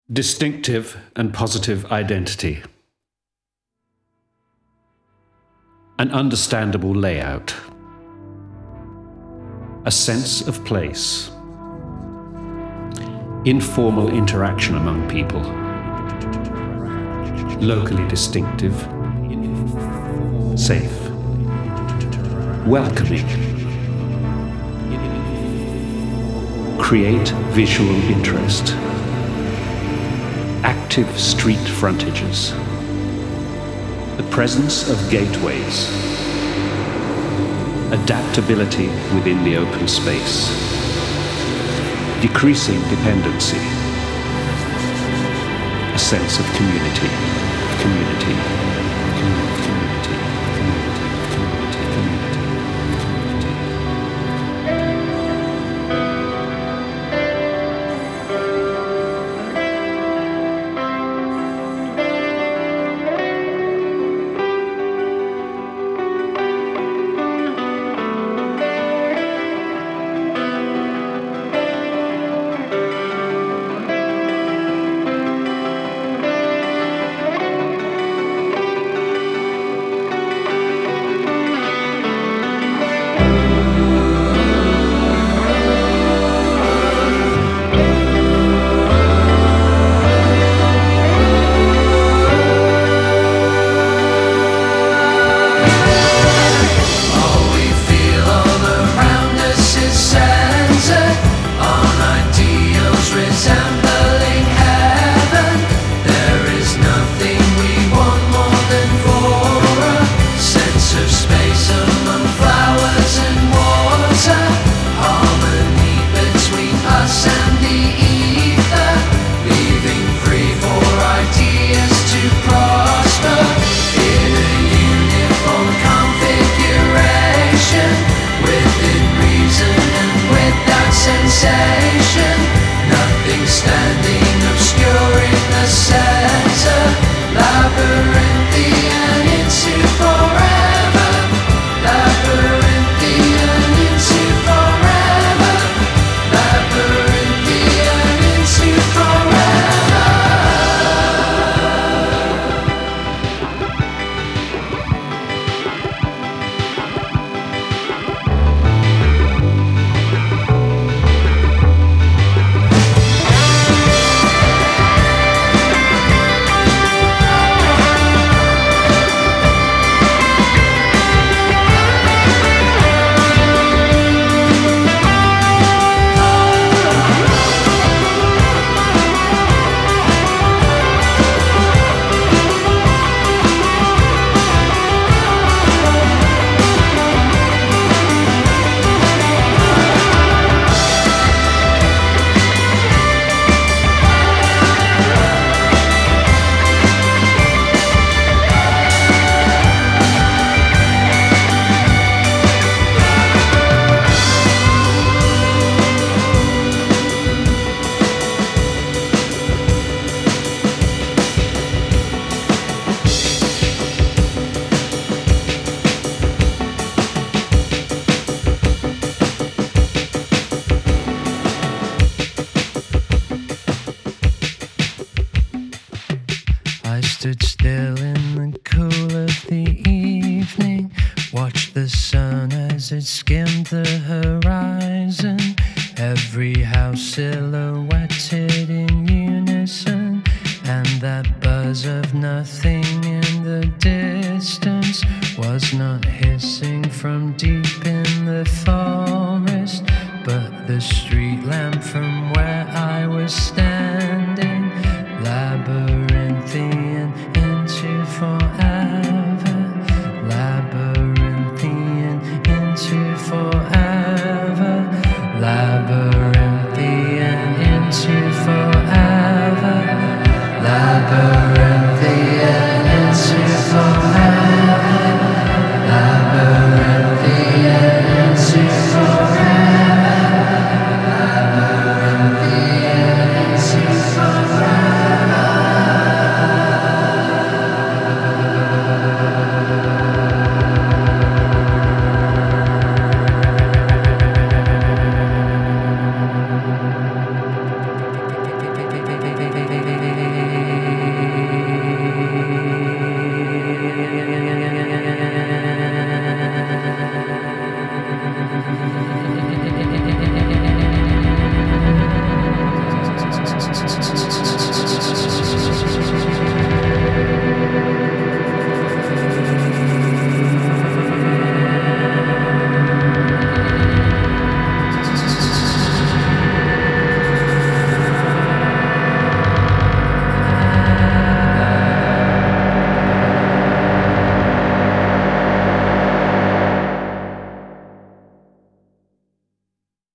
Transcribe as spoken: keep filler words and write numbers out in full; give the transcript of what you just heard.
Distinctive and positive identity. An understandable layout. A sense of place. Informal interaction among people. Locally distinctive. Safe. Welcoming. Create visual interest. Active street frontages. The presence of gateways. Adaptability within the open space. Decreasing dependency. A sense of community. Community. Community. Community. Community. Community. Nothing standing obscure in the center, labyrinthian into forever, labyrinthian into forever, labyrinthian into forever. I stood still in the cool of the